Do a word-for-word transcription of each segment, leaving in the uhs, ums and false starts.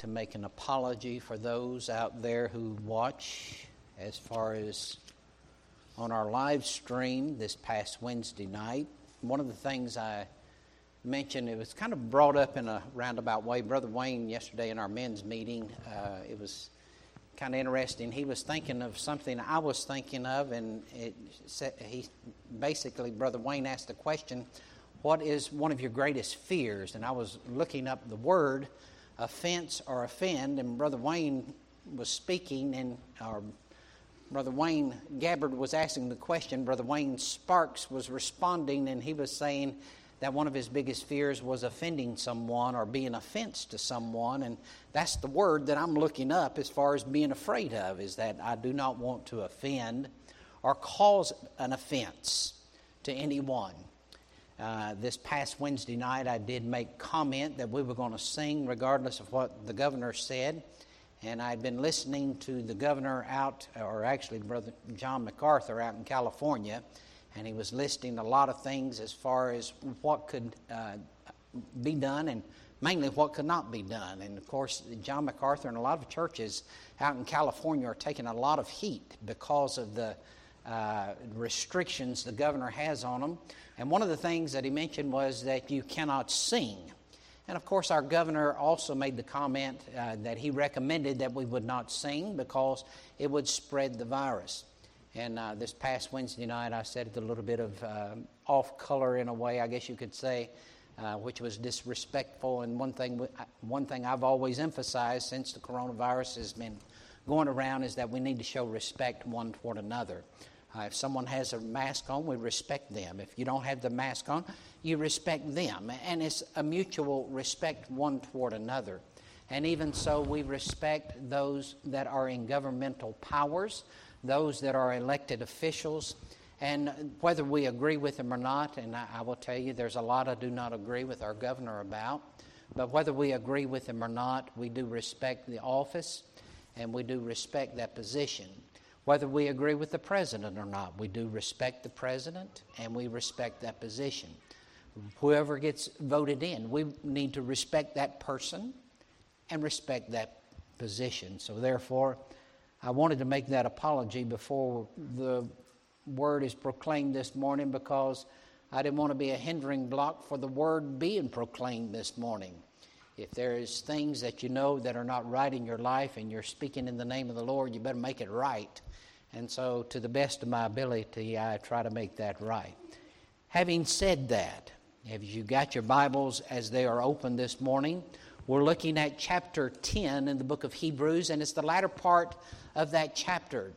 to make an apology for those out there who watch as far as on our live stream this past Wednesday night. One of the things I mentioned, it was kind of brought up in a roundabout way. Brother Wayne, yesterday in our men's meeting, uh, it was kind of interesting. He was thinking of something I was thinking of, and it said, he basically, Brother Wayne asked the question, what is one of your greatest fears? And I was looking up the word offense or offend, and Brother Wayne was speaking, and our Brother Wayne Gabbard was asking the question. Brother Wayne Sparks was responding, and he was saying that one of his biggest fears was offending someone or being an offense to someone. And that's the word that I'm looking up as far as being afraid of, is that I do not want to offend or cause an offense to anyone. Uh, this past Wednesday night, I did make comment that we were going to sing regardless of what the governor said. And I'd been listening to the governor out, or actually Brother John MacArthur out in California, and he was listing a lot of things as far as what could uh, be done and mainly what could not be done. And of course, John MacArthur and a lot of churches out in California are taking a lot of heat because of the uh, restrictions the governor has on them. And one of the things that he mentioned was that you cannot sing. And of course, our governor also made the comment uh, that he recommended that we would not sing because it would spread the virus. And uh, this past Wednesday night, I said it a little bit of uh, off color in a way, I guess you could say, uh, which was disrespectful. And one thing, one thing I've always emphasized since the coronavirus has been going around is that we need to show respect one toward another. Uh, if someone has a mask on, we respect them. If you don't have the mask on, you respect them. And it's a mutual respect one toward another. And even so, we respect those that are in governmental powers, those that are elected officials, and whether we agree with them or not, and I, I will tell you there's a lot I do not agree with our governor about, but whether we agree with him or not, we do respect the office, and we do respect that position. Whether we agree with the president or not, we do respect the president, and we respect that position. Whoever gets voted in, we need to respect that person and respect that position. So therefore, I wanted to make that apology before the word is proclaimed this morning, because I didn't want to be a hindering block for the word being proclaimed this morning. If there is things that you know that are not right in your life and you're speaking in the name of the Lord, you better make it right. And so to the best of my ability, I try to make that right. Having said that, if you got your Bibles as they are open this morning, we're looking at chapter ten in the book of Hebrews, and it's the latter part of that chapter.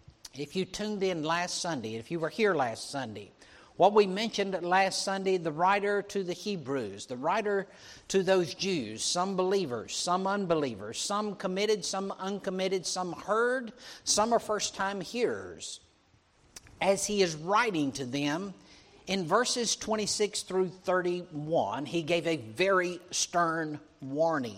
If you tuned in last Sunday, if you were here last Sunday, what we mentioned last Sunday, the writer to the Hebrews, the writer to those Jews, some believers, some unbelievers, some committed, some uncommitted, some heard, some are first-time hearers. As he is writing to them, in verses twenty-six through thirty-one, he gave a very stern warning.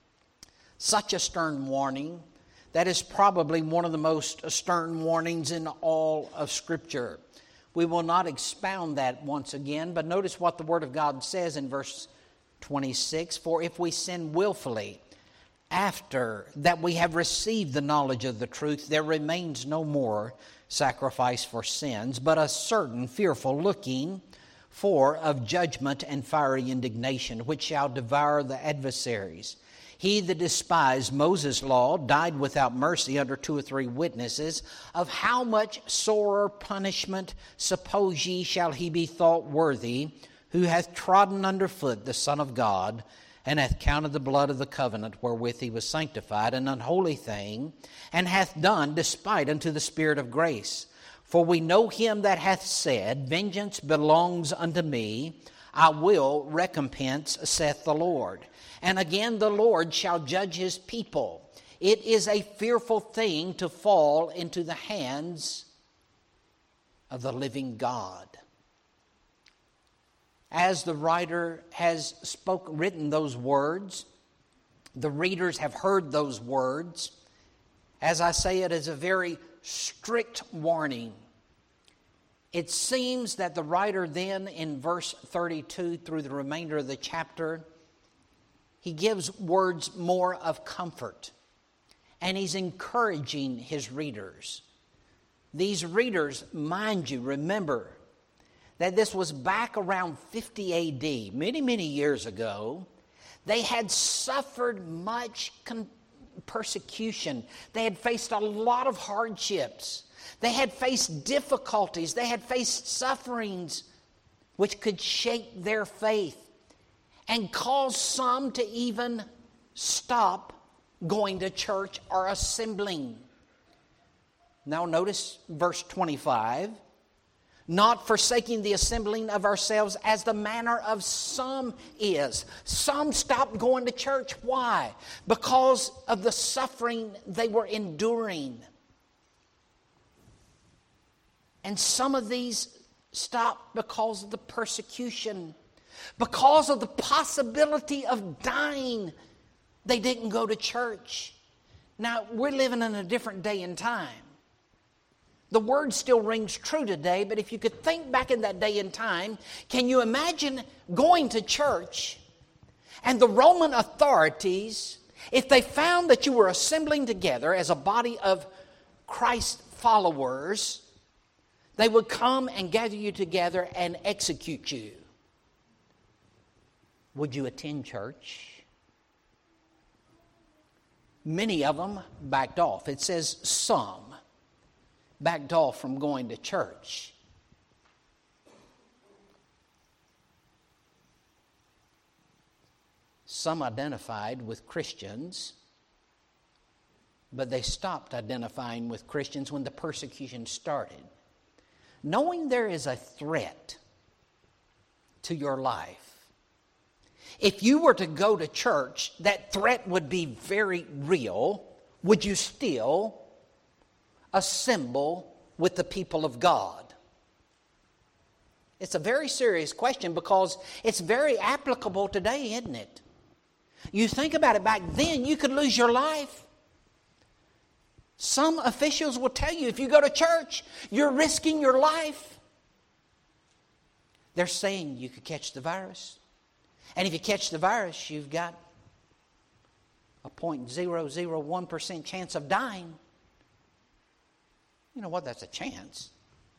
Such a stern warning that is probably one of the most stern warnings in all of Scripture. We will not expound that once again, but notice what the Word of God says in verse twenty-six. For if we sin willfully, after that we have received the knowledge of the truth, there remains no more sacrifice for sins, but a certain fearful looking for of judgment and fiery indignation, which shall devour the adversaries. He that despised Moses' law died without mercy under two or three witnesses. Of how much sorer punishment, suppose ye, shall he be thought worthy, who hath trodden under foot the Son of God, and hath counted the blood of the covenant wherewith he was sanctified an unholy thing, and hath done despite unto the Spirit of grace. For we know him that hath said, Vengeance belongs unto me, I will recompense, saith the Lord. And again the Lord shall judge his people. It is a fearful thing to fall into the hands of the living God. As the writer has spoke, written those words, the readers have heard those words. As I say, it is a very strict warning. It seems that the writer then in verse thirty-two through the remainder of the chapter, he gives words more of comfort. And he's encouraging his readers. These readers, mind you, remember that this was back around fifty A D, many, many years ago. They had suffered much con- persecution. They had faced a lot of hardships. They had faced difficulties. They had faced sufferings which could shake their faith and cause some to even stop going to church or assembling. Now notice verse twenty-five. Not forsaking the assembling of ourselves as the manner of some is. Some stopped going to church. Why? Because of the suffering they were enduring. And some of these stopped because of the persecution. Because of the possibility of dying, they didn't go to church. Now, we're living in a different day and time. The word still rings true today, but if you could think back in that day and time, can you imagine going to church and the Roman authorities, if they found that you were assembling together as a body of Christ followers, they would come and gather you together and execute you? Would you attend church? Many of them backed off. It says some backed off from going to church. Some identified with Christians, but they stopped identifying with Christians when the persecution started. Knowing there is a threat to your life, if you were to go to church, that threat would be very real. Would you still assemble with the people of God? It's a very serious question because it's very applicable today, isn't it? You think about it, back then you could lose your life. Some officials will tell you if you go to church, you're risking your life. They're saying you could catch the virus. And if you catch the virus, you've got a zero point zero zero one percent chance of dying. You know what? That's a chance.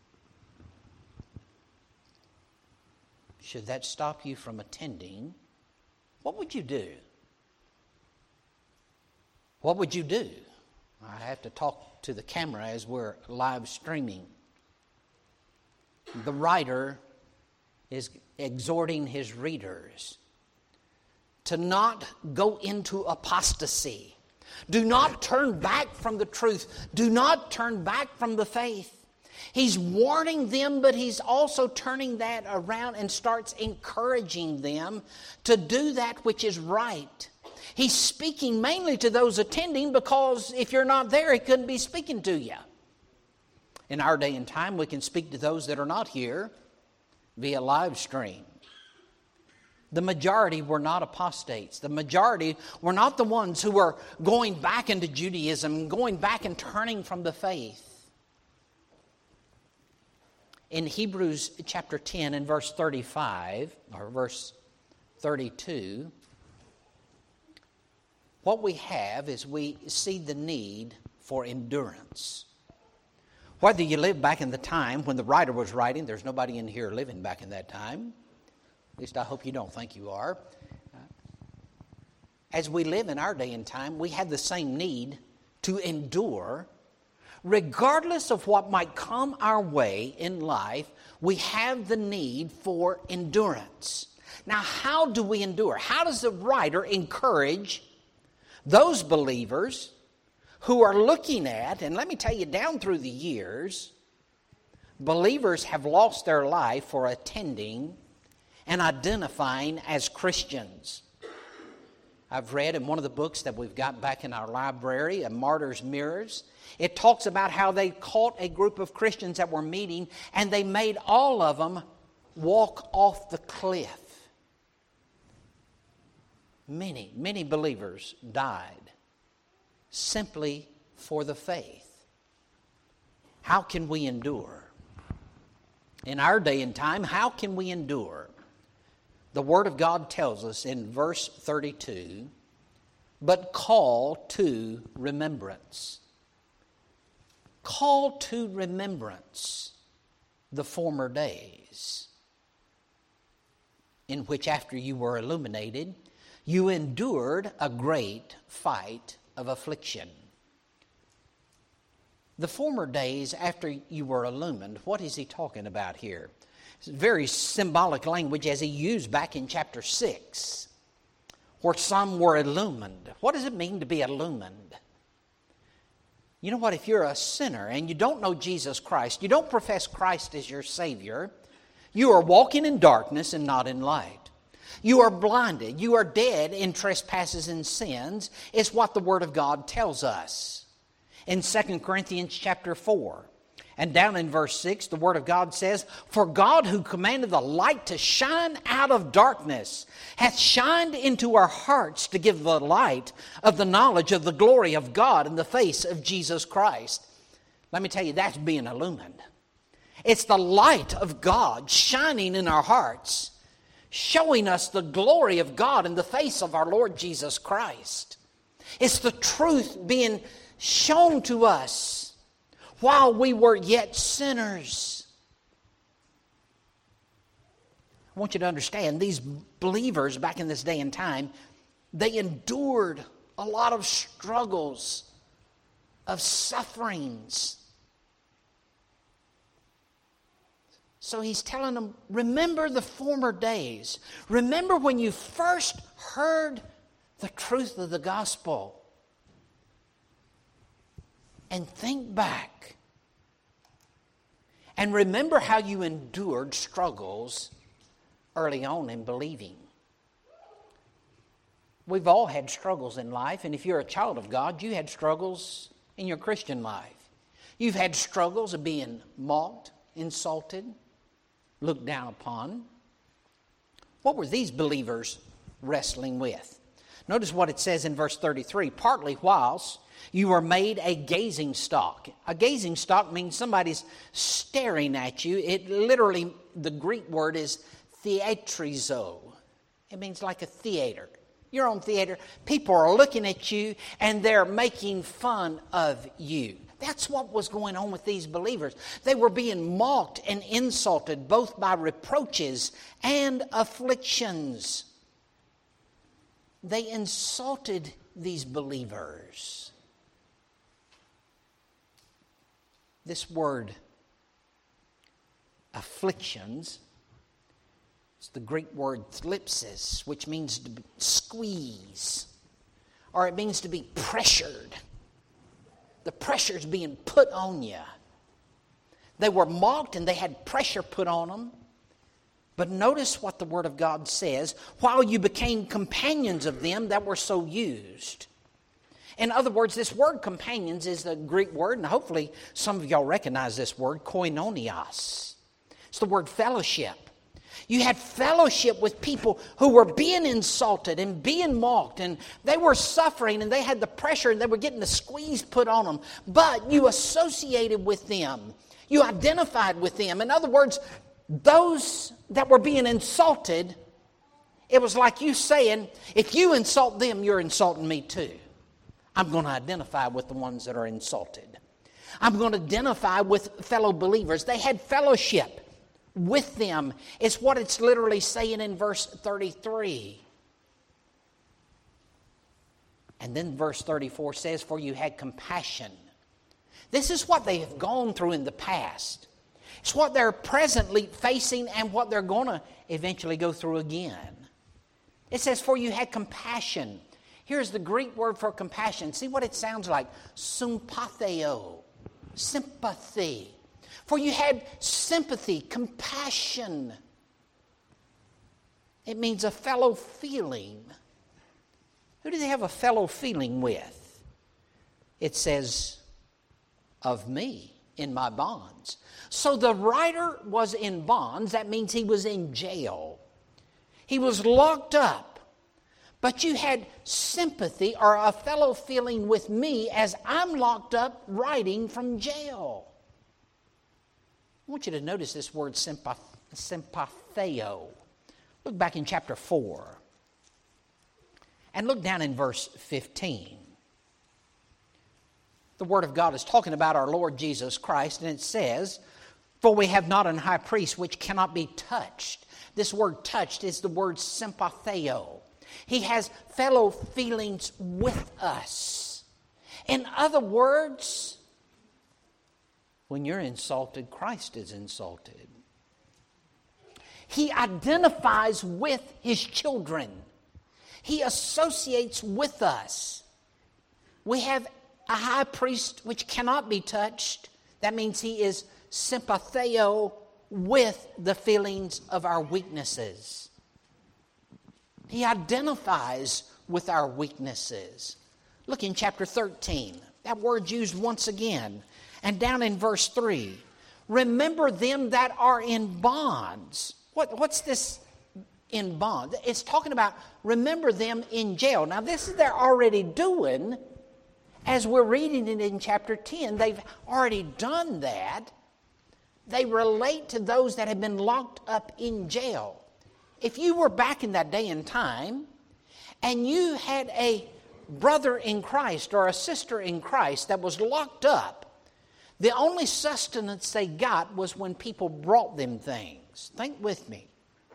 Should that stop you from attending? What would you do? What would you do? I have to talk to the camera as we're live streaming. The writer is exhorting his readers to not go into apostasy. Do not turn back from the truth. Do not turn back from the faith. He's warning them, but he's also turning that around and starts encouraging them to do that which is right. He's speaking mainly to those attending because if you're not there, he couldn't be speaking to you. In our day and time, we can speak to those that are not here via live stream. The majority were not apostates. The majority were not the ones who were going back into Judaism, going back and turning from the faith. In Hebrews chapter ten and verse thirty-five, or verse thirty-two, what we have is we see the need for endurance. Whether you live back in the time when the writer was writing, there's nobody in here living back in that time. At least I hope you don't think you are. As we live in our day and time, we have the same need to endure. Regardless of what might come our way in life, we have the need for endurance. Now, how do we endure? How does the writer encourage those believers who are looking at, and let me tell you, down through the years, believers have lost their life for attending and identifying as Christians. I've read in one of the books that we've got back in our library, A Martyr's Mirrors, it talks about how they caught a group of Christians that were meeting and they made all of them walk off the cliff. Many, many believers died simply for the faith. How can we endure? In our day and time, how can we endure? the Word of God tells us in verse thirty-two, but call to remembrance. Call to remembrance the former days, in which after you were illuminated, you endured a great fight of affliction. The former days after you were illumined, what is he talking about here? It's very symbolic language as he used back in chapter six, where some were illumined. What does it mean to be illumined? You know what, if you're a sinner and you don't know Jesus Christ, you don't profess Christ as your Savior, you are walking in darkness and not in light. You are blinded. You are dead in trespasses and sins, is what the Word of God tells us. In Second Corinthians chapter four, and down in verse six, the Word of God says, for God who commanded the light to shine out of darkness hath shined into our hearts to give the light of the knowledge of the glory of God in the face of Jesus Christ. Let me tell you, that's being illumined. It's the light of God shining in our hearts, showing us the glory of God in the face of our Lord Jesus Christ. It's the truth being shown to us while we were yet sinners. I want you to understand, these believers back in this day and time, they endured a lot of struggles, of sufferings. So he's telling them, remember the former days. Remember when you first heard the truth of the gospel. And think back. And remember how you endured struggles early on in believing. We've all had struggles in life, and if you're a child of God, you had struggles in your Christian life. You've had struggles of being mocked, insulted, looked down upon. What were these believers wrestling with? Notice what it says in verse thirty-three. Partly whilst you are made a gazing stock. A gazing stock means somebody's staring at you. It literally, the Greek word is theatrizo. It means like a theater. You're on theater. People are looking at you and they're making fun of you. That's what was going on with these believers. They were being mocked and insulted both by reproaches and afflictions. They insulted these believers. This word, afflictions, it's the Greek word thlipsis, which means to squeeze, or it means to be pressured. The pressure's being put on you. They were mocked and they had pressure put on them. But notice what the Word of God says, while you became companions of them that were so used. In other words, this word companions is the Greek word, and hopefully some of y'all recognize this word, koinonios. It's the word fellowship. You had fellowship with people who were being insulted and being mocked, and they were suffering, and they had the pressure, and they were getting the squeeze put on them. But you associated with them. You identified with them. In other words, those that were being insulted, it was like you saying, if you insult them, you're insulting me too. I'm going to identify with the ones that are insulted. I'm going to identify with fellow believers. They had fellowship with them. It's what it's literally saying in verse thirty-three. And then verse thirty-four says, for you had compassion. This is what they have gone through in the past. It's what they're presently facing and what they're going to eventually go through again. It says, for you had compassion. Here's the Greek word for compassion. See what it sounds like? Sympatheo. Sympathy. For you had sympathy, compassion. It means a fellow feeling. Who do they have a fellow feeling with? It says, of me in my bonds. So the writer was in bonds. That means he was in jail. He was locked up. But you had sympathy or a fellow feeling with me as I'm locked up writing from jail. I want you to notice this word sympath- sympatheo. Look back in chapter four. And look down in verse fifteen. The Word of God is talking about our Lord Jesus Christ, and it says, "For we have not an high priest which cannot be touched." This word touched is the word sympatheo. He has fellow feelings with us. In other words, when you're insulted, Christ is insulted. He identifies with His children. He associates with us. We have a high priest which cannot be touched. That means he is sympatheo with the feelings of our weaknesses. He identifies with our weaknesses. Look in chapter thirteen. That word's used once again. And down in verse three. Remember them that are in bonds. What, what's this in bond? It's talking about remember them in jail. Now this is they're already doing. As we're reading it in chapter ten, they've already done that. They relate to those that have been locked up in jail. If you were back in that day and time, and you had a brother in Christ or a sister in Christ that was locked up, the only sustenance they got was when people brought them things. Think with me.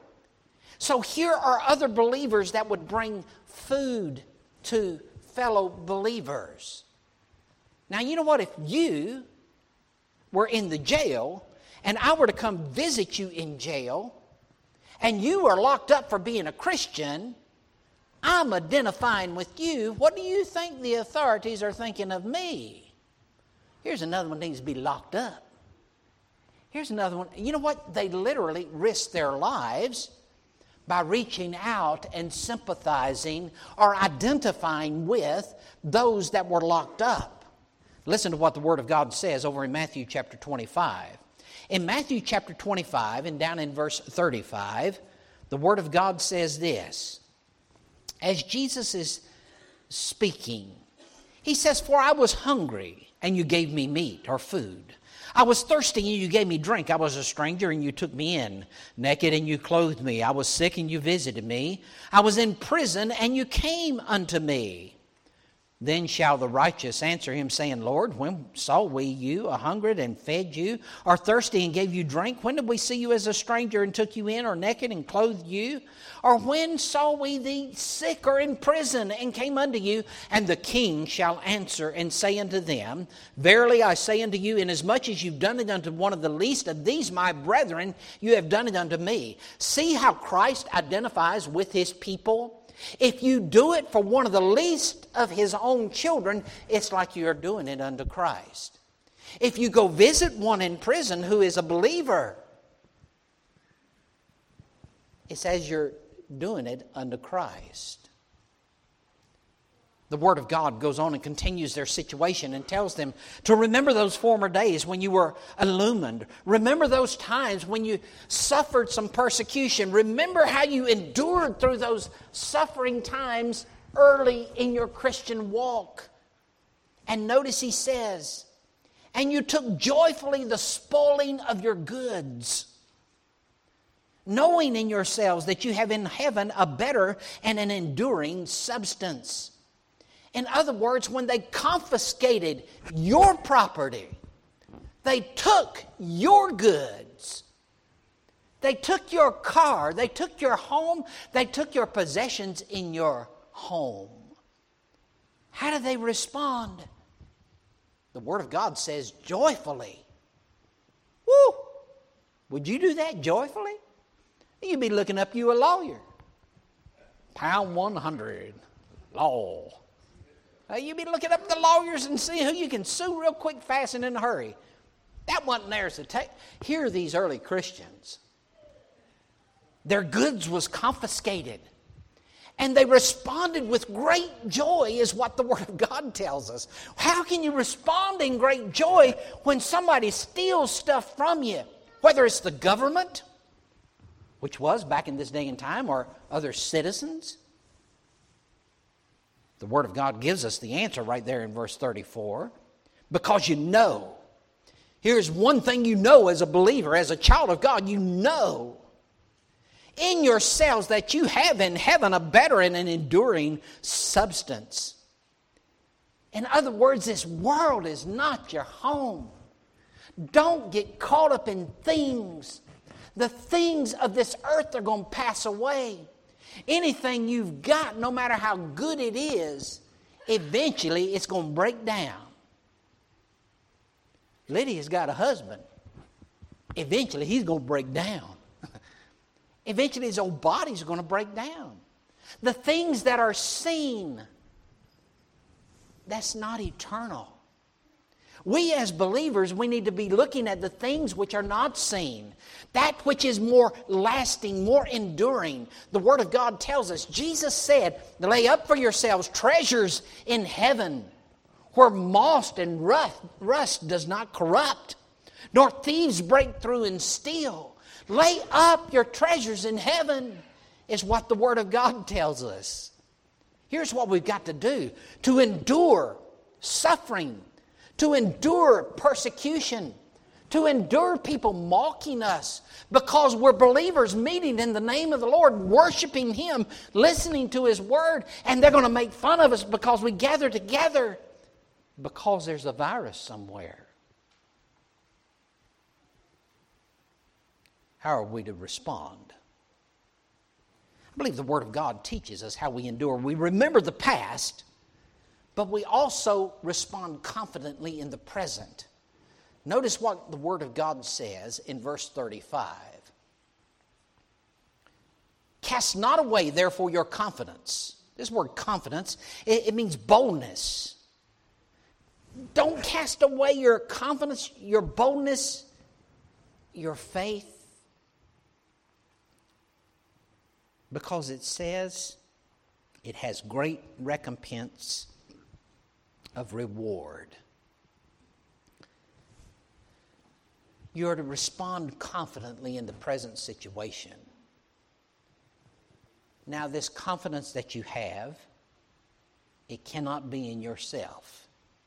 So here are other believers that would bring food to fellow believers. Now, you know what? If you were in the jail and I were to come visit you in jail and you are locked up for being a Christian, I'm identifying with you. What do you think the authorities are thinking of me? Here's another one that needs to be locked up. Here's another one. You know what? They literally risk their lives by reaching out and sympathizing or identifying with those that were locked up. Listen to what the Word of God says over in Matthew chapter twenty-five. In Matthew chapter twenty-five and down in verse thirty-five, the Word of God says this. As Jesus is speaking, He says, "For I was hungry, and you gave me meat or food. I was thirsty, and you gave me drink. I was a stranger, and you took me in. Naked, and you clothed me. I was sick, and you visited me. I was in prison, and you came unto me." Then shall the righteous answer him, saying, "Lord, when saw we you a hungered and fed you, or thirsty and gave you drink? When did we see you as a stranger and took you in, or naked and clothed you? Or when saw we thee sick or in prison and came unto you?" And the king shall answer and say unto them, "Verily I say unto you, inasmuch as you've done it unto one of the least of these my brethren, you have done it unto me." See how Christ identifies with His people? If you do it for one of the least of His own children, it's like you're doing it unto Christ. If you go visit one in prison who is a believer, it's as you're doing it unto Christ. The Word of God goes on and continues their situation and tells them to remember those former days when you were illumined. Remember those times when you suffered some persecution. Remember how you endured through those suffering times early in your Christian walk. And notice He says, "And you took joyfully the spoiling of your goods, knowing in yourselves that you have in heaven a better and an enduring substance." In other words, when they confiscated your property, they took your goods, they took your car, they took your home, they took your possessions in your home. How do they respond? The Word of God says joyfully. Woo! Would you do that joyfully? You'd be looking up you a lawyer. Pound one hundred, law. Uh, you'd be looking up the lawyers and see who you can sue real quick, fast, and in a hurry. That wasn't theirs to take. Here are these early Christians. Their goods was confiscated. And they responded with great joy, is what the Word of God tells us. How can you respond in great joy when somebody steals stuff from you? Whether it's the government, which was back in this day and time, or other citizens. The Word of God gives us the answer right there in verse thirty-four. Because you know. Here's one thing you know as a believer, as a child of God, you know. in yourselves that you have in heaven a better and an enduring substance. In other words, this world is not your home. Don't get caught up in things. The things of this earth are going to pass away. Anything you've got, no matter how good it is, eventually it's going to break down. Lydia's got a husband. Eventually he's going to break down. Eventually his old body's going to break down. The things that are seen, that's not eternal. We as believers, we need to be looking at the things which are not seen. That which is more lasting, more enduring. The Word of God tells us, Jesus said, lay up for yourselves treasures in heaven, where moss and rust, rust does not corrupt, nor thieves break through and steal. Lay up your treasures in heaven is what the Word of God tells us. Here's what we've got to do. To endure suffering, to endure persecution, to endure people mocking us because we're believers meeting in the name of the Lord, worshiping Him, listening to His Word, and they're going to make fun of us because we gather together because there's a virus somewhere. How are we to respond? I believe the Word of God teaches us how we endure. We remember the past, but we also respond confidently in the present. Notice what the Word of God says in verse thirty-five. Cast not away, therefore, your confidence. This word confidence, it, it means boldness. Don't cast away your confidence, your boldness, your faith. Because it says it has great recompense of reward. You are to respond confidently in the present situation. Now, this confidence that you have, it cannot be in yourself.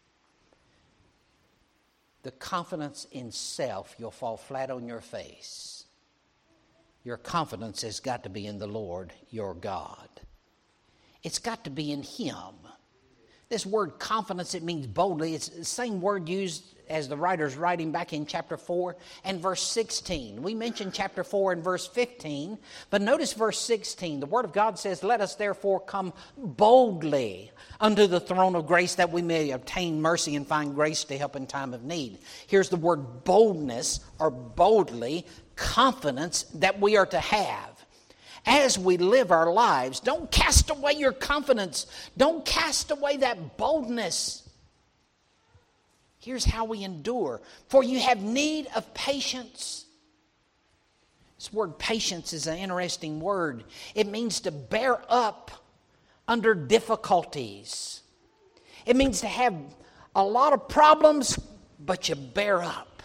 The confidence in self, you'll fall flat on your face. Your confidence has got to be in the Lord, your God. It's got to be in Him. This word confidence, it means boldly. It's the same word used as the writer's writing back in chapter four and verse sixteen. We mentioned chapter four and verse fifteen, but notice verse sixteen. The Word of God says, let us therefore come boldly unto the throne of grace that we may obtain mercy and find grace to help in time of need. Here's the word boldness or boldly, confidence that we are to have. As we live our lives, don't cast away your confidence. Don't cast away that boldness. Here's how we endure. For you have need of patience. This word patience is an interesting word. It means to bear up under difficulties. It means to have a lot of problems, but you bear up.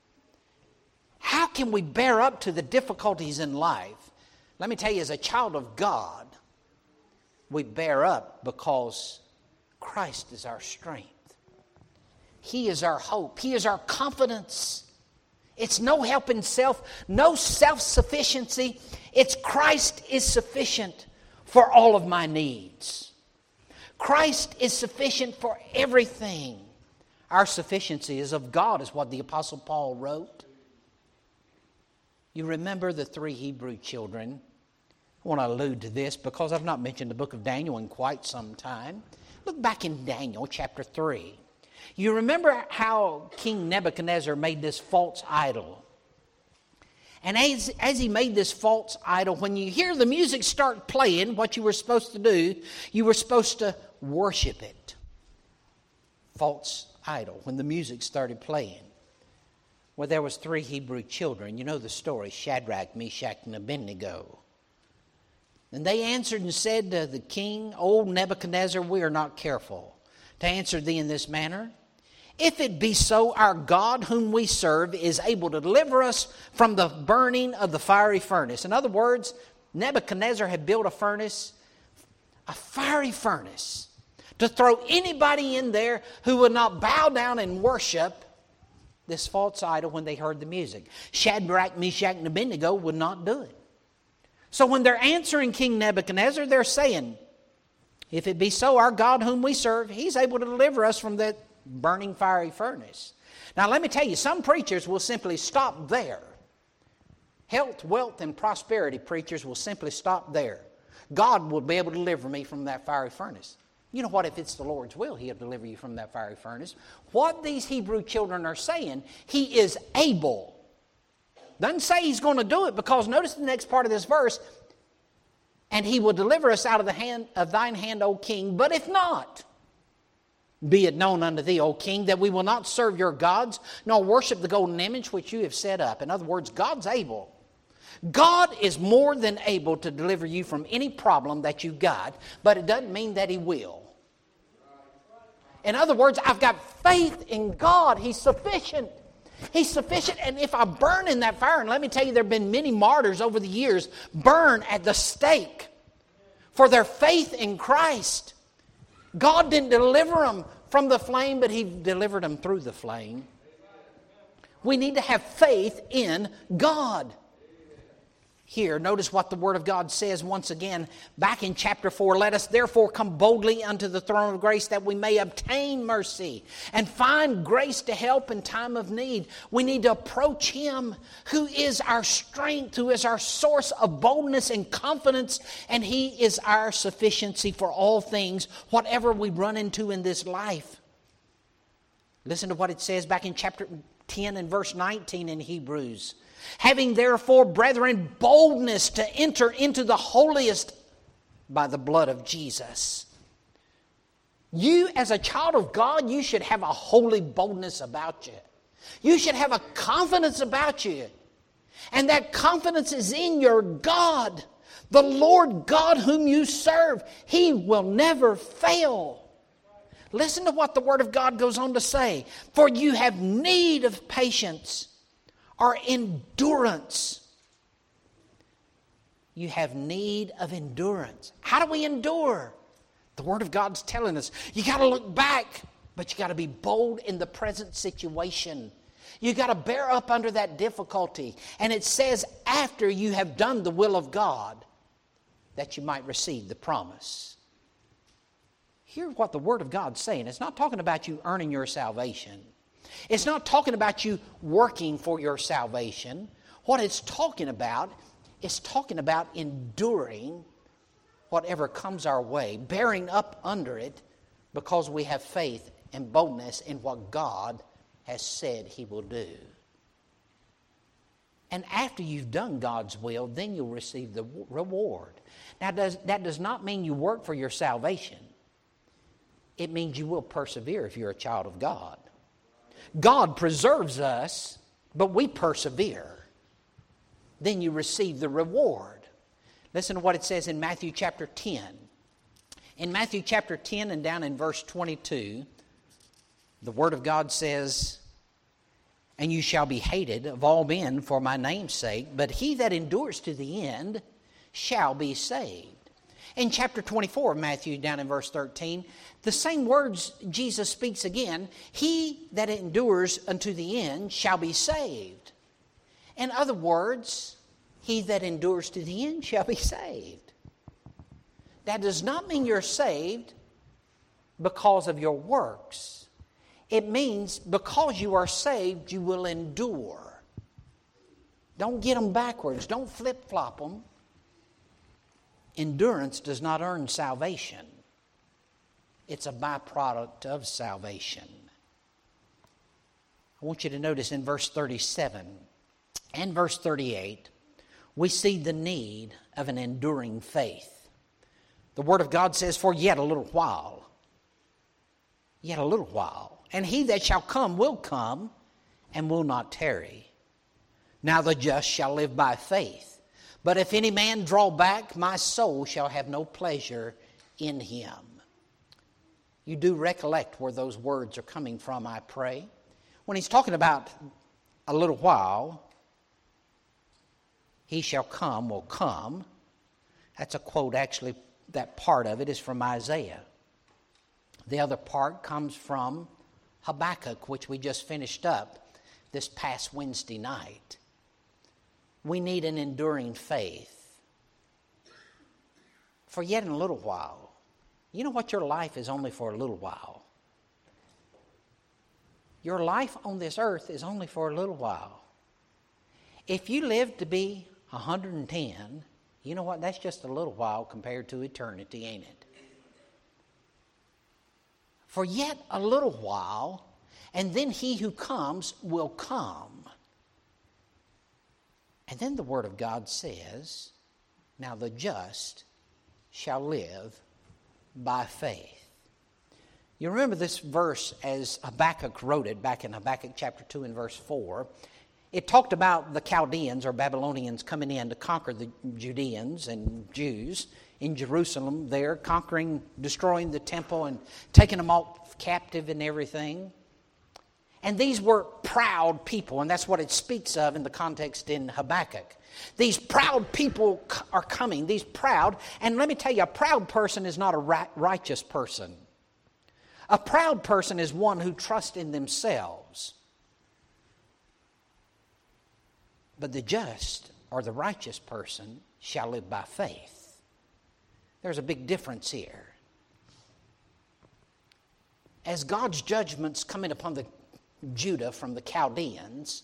How can we bear up to the difficulties in life? Let me tell you, as a child of God, we bear up because Christ is our strength. He is our hope. He is our confidence. It's no help in self, no self-sufficiency. It's Christ is sufficient for all of my needs. Christ is sufficient for everything. Our sufficiency is of God, is what the Apostle Paul wrote. You remember the three Hebrew children. I want to allude to this because I've not mentioned the book of Daniel in quite some time. Look back in Daniel chapter three. You remember how King Nebuchadnezzar made this false idol. And as, as he made this false idol, when you hear the music start playing, what you were supposed to do, you were supposed to worship it. False idol, when the music started playing. Well, there was three Hebrew children. You know the story, Shadrach, Meshach, and Abednego. And they answered and said to the king, O Nebuchadnezzar, we are not careful to answer thee in this manner. If it be so, our God whom we serve is able to deliver us from the burning of the fiery furnace. In other words, Nebuchadnezzar had built a furnace, a fiery furnace, to throw anybody in there who would not bow down and worship this false idol when they heard the music. Shadrach, Meshach, and Abednego would not do it. So when they're answering King Nebuchadnezzar, they're saying, if it be so, our God whom we serve, He's able to deliver us from that burning fiery furnace. Now let me tell you, some preachers will simply stop there. Health, wealth, and prosperity preachers will simply stop there. God will be able to deliver me from that fiery furnace. You know what? If it's the Lord's will, He'll deliver you from that fiery furnace. What these Hebrew children are saying, He is able. Doesn't say He's going to do it, because notice the next part of this verse, and He will deliver us out of the hand of thine hand, O king. But if not, be it known unto thee, O king, that we will not serve your gods, nor worship the golden image which you have set up. In other words, God's able. God is more than able to deliver you from any problem that you got, but it doesn't mean that He will. In other words, I've got faith in God. He's sufficient. He's sufficient, and if I burn in that fire, and let me tell you, there have been many martyrs over the years burn at the stake for their faith in Christ. God didn't deliver them from the flame, but He delivered them through the flame. We need to have faith in God. Here, notice what the Word of God says once again back in chapter four. Let us therefore come boldly unto the throne of grace, that we may obtain mercy and find grace to help in time of need. We need to approach Him who is our strength, who is our source of boldness and confidence, and He is our sufficiency for all things, whatever we run into in this life. Listen to what it says back in chapter ten and verse nineteen in Hebrews. Having therefore, brethren, boldness to enter into the holiest by the blood of Jesus. You, as a child of God, you should have a holy boldness about you. You should have a confidence about you. And that confidence is in your God. The Lord God whom you serve, He will never fail. Listen to what the Word of God goes on to say. For you have need of patience, or endurance. You have need of endurance. How do we endure? The Word of God's telling us, you got to look back, but you got to be bold in the present situation. You got to bear up under that difficulty. And it says, after you have done the will of God, that you might receive the promise. Here's what the Word of God's saying. It's not talking about you earning your salvation. It's not talking about you working for your salvation. What it's talking about is talking about enduring whatever comes our way, bearing up under it, because we have faith and boldness in what God has said He will do. And after you've done God's will, then you'll receive the reward. Now, does, that does not mean you work for your salvation. It means you will persevere if you're a child of God. God preserves us, but we persevere. Then you receive the reward. Listen to what it says in Matthew chapter ten. In Matthew chapter ten and down in verse twenty-two, the Word of God says, and you shall be hated of all men for my name's sake, but he that endures to the end shall be saved. In chapter twenty-four of Matthew, down in verse thirteen, the same words Jesus speaks again. He that endures unto the end shall be saved. In other words, he that endures to the end shall be saved. That does not mean you're saved because of your works. It means because you are saved, you will endure. Don't get them backwards. Don't flip-flop them. Endurance does not earn salvation. It's a byproduct of salvation. I want you to notice in verse thirty-seven and verse thirty-eight, we see the need of an enduring faith. The Word of God says, for yet a little while, yet a little while, and he that shall come will come and will not tarry. Now the just shall live by faith. But if any man draw back, my soul shall have no pleasure in him. You do recollect where those words are coming from, I pray. When he's talking about a little while, he shall come will come. That's a quote, actually, that part of it is from Isaiah. The other part comes from Habakkuk, which we just finished up this past Wednesday night. We need an enduring faith. for yet in a little while. You know what? Your life is only for a little while. Your life on this earth is only for a little while. If you live to be one hundred ten, you know what? That's just a little while compared to eternity, ain't it? For yet a little while, and then he who comes will come. And then the Word of God says, now the just shall live by faith. You remember this verse as Habakkuk wrote it back in Habakkuk chapter two and verse four. It talked about the Chaldeans or Babylonians coming in to conquer the Judeans and Jews in Jerusalem there, conquering, destroying the temple and taking them all captive and everything. And these were proud people, and that's what it speaks of in the context in Habakkuk. These proud people are coming, these proud, and let me tell you, a proud person is not a righteous person. A proud person is one who trusts in themselves. But the just or the righteous person shall live by faith. There's a big difference here. As God's judgments come in upon the Judah from the Chaldeans,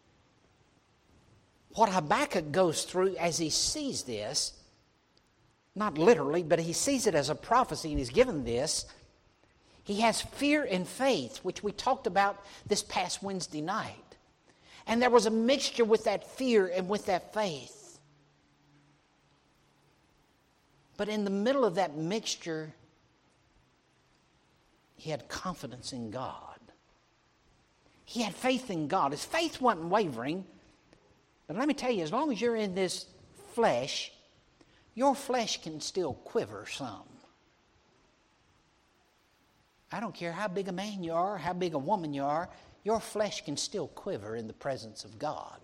what Habakkuk goes through as he sees this, not literally, but he sees it as a prophecy and he's given this, he has fear and faith, which we talked about this past Wednesday night. And there was a mixture with that fear and with that faith. But in the middle of that mixture, he had confidence in God. He had faith in God. His faith wasn't wavering. But let me tell you, as long as you're in this flesh, your flesh can still quiver some. I don't care how big a man you are, how big a woman you are, your flesh can still quiver in the presence of God.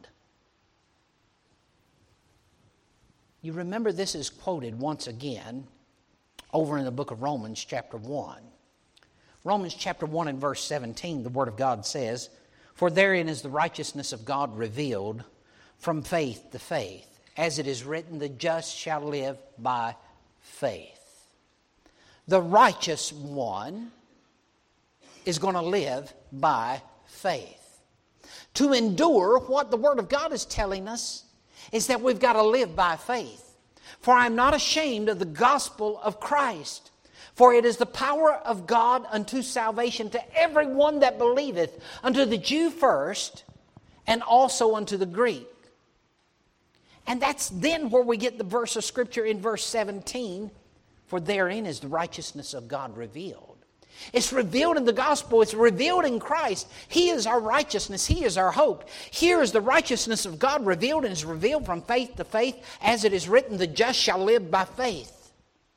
You remember this is quoted once again over in the book of Romans chapter one. Romans chapter one and verse seventeen, the Word of God says, for therein is the righteousness of God revealed from faith to faith. As it is written, the just shall live by faith. The righteous one is going to live by faith. To endure, what the Word of God is telling us is that we've got to live by faith. For I am not ashamed of the gospel of Christ. For it is the power of God unto salvation to everyone that believeth, unto the Jew first, and also unto the Greek. And that's then where we get the verse of Scripture in verse seventeen. For therein is the righteousness of God revealed. It's revealed in the gospel. It's revealed in Christ. He is our righteousness. He is our hope. Here is the righteousness of God revealed, and is revealed from faith to faith. As it is written, the just shall live by faith.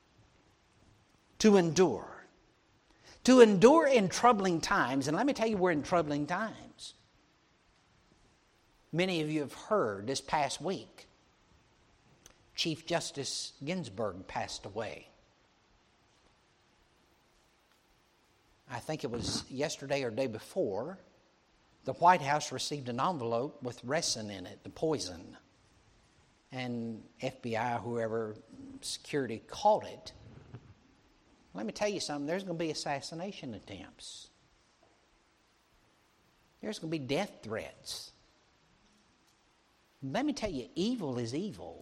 To endure. To endure in troubling times. And let me tell you, we're in troubling times. Many of you have heard this past week, Chief Justice Ginsburg passed away. I think it was yesterday or day before, the White House received an envelope with resin in it, the poison. And F B I, whoever, security caught it. Let me tell you something, there's going to be assassination attempts. There's going to be death threats. Let me tell you, evil is evil.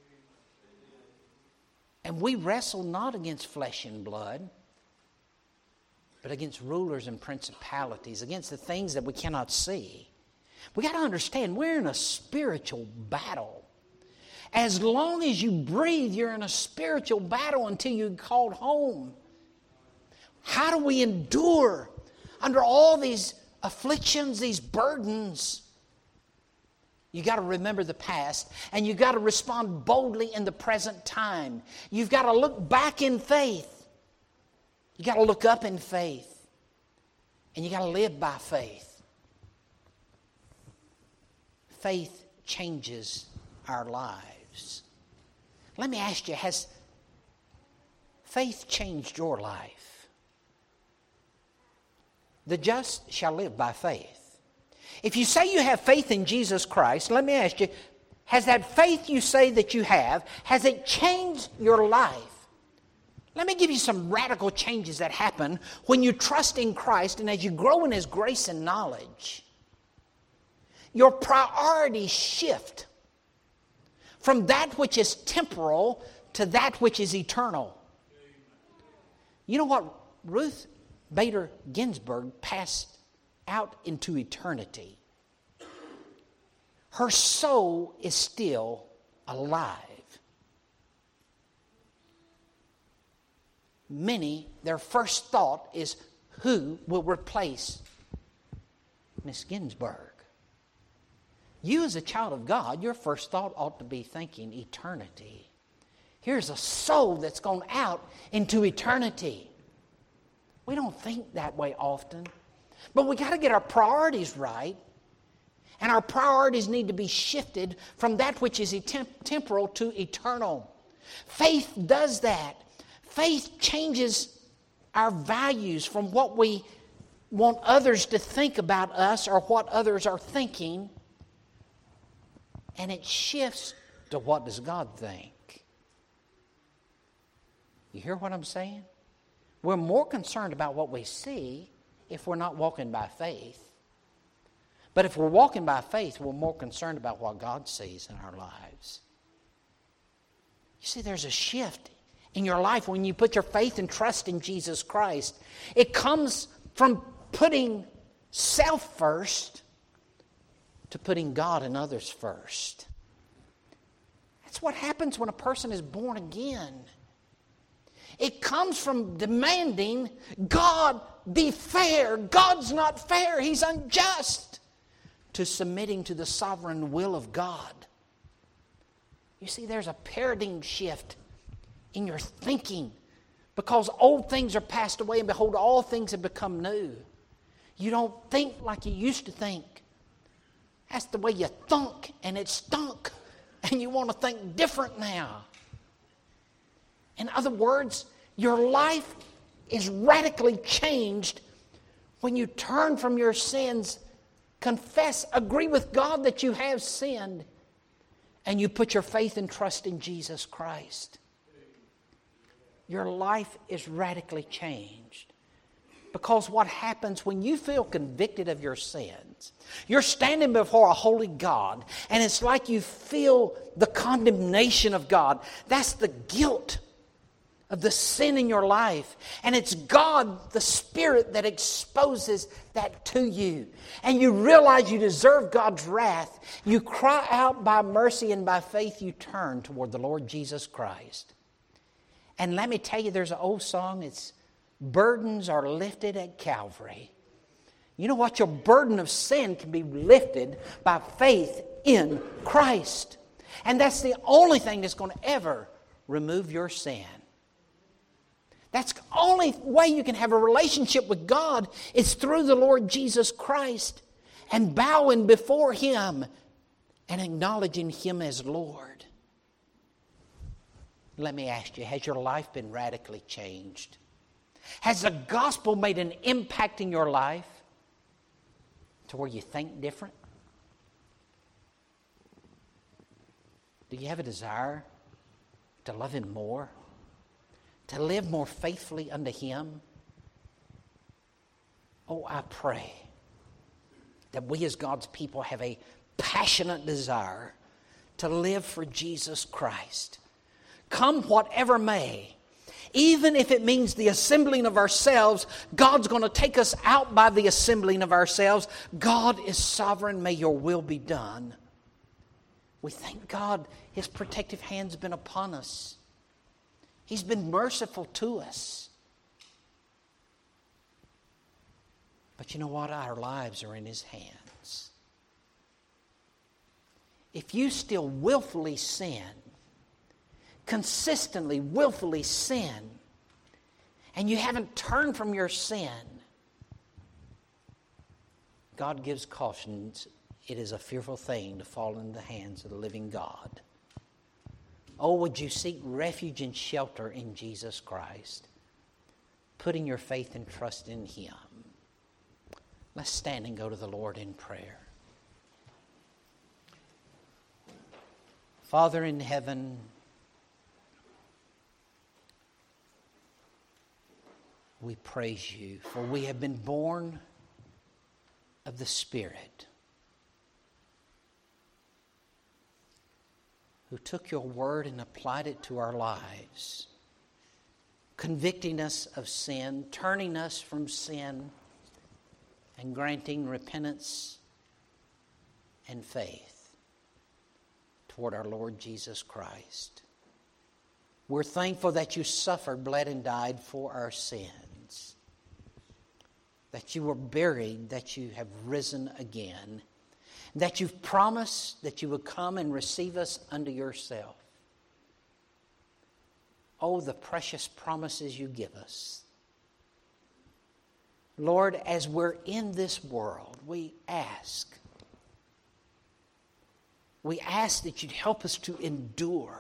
And we wrestle not against flesh and blood, but against rulers and principalities, against the things that we cannot see. We got to understand, we're in a spiritual battle. As long as you breathe, you're in a spiritual battle until you're called home. How do we endure under all these afflictions, these burdens? You got to remember the past, and you got to respond boldly in the present time. You've got to look back in faith. You got to look up in faith, and you got to live by faith. Faith changes our lives. Let me ask you, has faith changed your life? The just shall live by faith. If you say you have faith in Jesus Christ, let me ask you, has that faith you say that you have, has it changed your life? Let me give you some radical changes that happen when you trust in Christ and as you grow in His grace and knowledge. Your priorities shift from that which is temporal to that which is eternal. You know what? Ruth Bader Ginsburg passed out into eternity. Her soul is still alive. Many, their first thought is, who will replace Miss Ginsburg? You as a child of God, your first thought ought to be thinking eternity. Here's a soul that's gone out into eternity. We don't think that way often. But we got to get our priorities right. And our priorities need to be shifted from that which is temporal to eternal. Faith does that. Faith changes our values from what we want others to think about us or what others are thinking. And it shifts to what does God think. You hear what I'm saying? We're more concerned about what we see if we're not walking by faith. But if we're walking by faith, we're more concerned about what God sees in our lives. You see, there's a shift in your life when you put your faith and trust in Jesus Christ. It comes from putting self first to putting God and others first. That's what happens when a person is born again. It comes from demanding God be fair. God's not fair. He's unjust. To submitting to the sovereign will of God. You see, there's a paradigm shift in your thinking because old things are passed away and behold, all things have become new. You don't think like you used to think. That's the way you thunk, and it stunk, and you want to think different now. In other words, your life is radically changed when you turn from your sins, confess, agree with God that you have sinned, and you put your faith and trust in Jesus Christ. Your life is radically changed. Because what happens when you feel convicted of your sins, you're standing before a holy God, and it's like you feel the condemnation of God. That's the guilt of the sin in your life. And it's God, the Spirit, that exposes that to you. And you realize you deserve God's wrath. You cry out by mercy, and by faith you turn toward the Lord Jesus Christ. And let me tell you, there's an old song, it's burdens are lifted at Calvary. You know what? Your burden of sin can be lifted by faith in Christ. And that's the only thing that's going to ever remove your sin. That's the only way you can have a relationship with God is through the Lord Jesus Christ and bowing before Him and acknowledging Him as Lord. Let me ask you, has your life been radically changed? Has the gospel made an impact in your life to where you think different? Do you have a desire to love Him more? To live more faithfully unto Him? Oh, I pray that we as God's people have a passionate desire to live for Jesus Christ. Come whatever may. Even if it means the assembling of ourselves, God's going to take us out by the assembling of ourselves. God is sovereign. May your will be done. We thank God His protective hand's been upon us. He's been merciful to us. But you know what? Our lives are in His hands. If you still willfully sin, consistently, willfully sin, and you haven't turned from your sin, God gives cautions. It is a fearful thing to fall into the hands of the living God. Oh, would you seek refuge and shelter in Jesus Christ, putting your faith and trust in Him. Let's stand and go to the Lord in prayer. Father in heaven, We praise you, for we have been born of the Spirit, who took your word and applied it to our lives, convicting us of sin, turning us from sin, and granting repentance and faith toward our Lord Jesus Christ. We're thankful that you suffered, bled, and died for our sins, that you were buried, that you have risen again, that you've promised that you would come and receive us unto yourself. Oh, the precious promises you give us. Lord, as we're in this world, we ask, we ask that you'd help us to endure.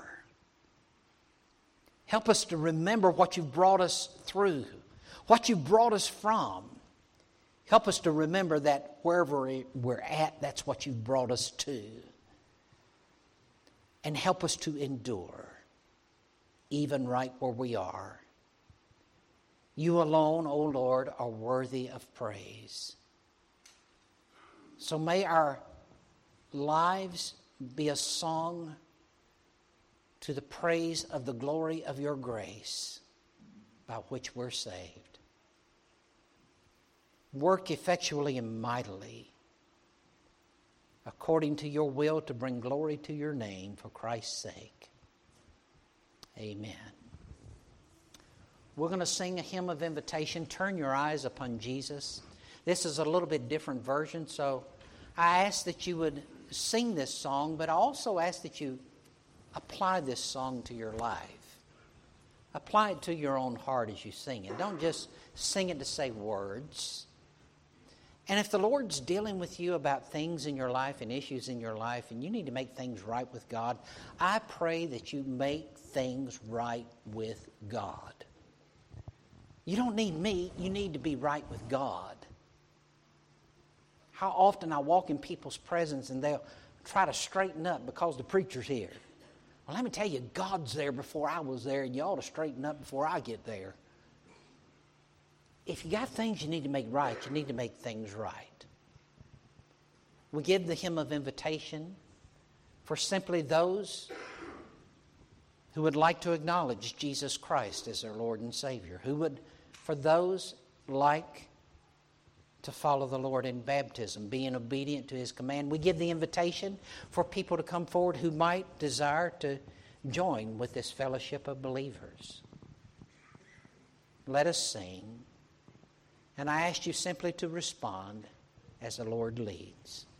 Help us to remember what you've brought us through, what you've brought us from. Help us to remember that wherever we're at, that's what you've brought us to. And help us to endure, even right where we are. You alone, O Lord, are worthy of praise. So may our lives be a song to the praise of the glory of your grace by which we're saved. Work effectually and mightily according to your will to bring glory to your name for Christ's sake. Amen. We're going to sing a hymn of invitation. Turn your eyes upon Jesus. This is a little bit different version, so I ask that you would sing this song, but I also ask that you apply this song to your life. Apply it to your own heart as you sing it. Don't just sing it to say words. And if the Lord's dealing with you about things in your life and issues in your life, and you need to make things right with God, I pray that you make things right with God. You don't need me, you need to be right with God. How often I walk in people's presence and they'll try to straighten up because the preacher's here. Well, let me tell you, God's there before I was there, and you ought to straighten up before I get there. If you got things you need to make right, you need to make things right. We give the hymn of invitation for simply those who would like to acknowledge Jesus Christ as their Lord and Savior, who would, for those like to follow the Lord in baptism, being obedient to His command. We give the invitation for people to come forward who might desire to join with this fellowship of believers. Let us sing, and I ask you simply to respond as the Lord leads.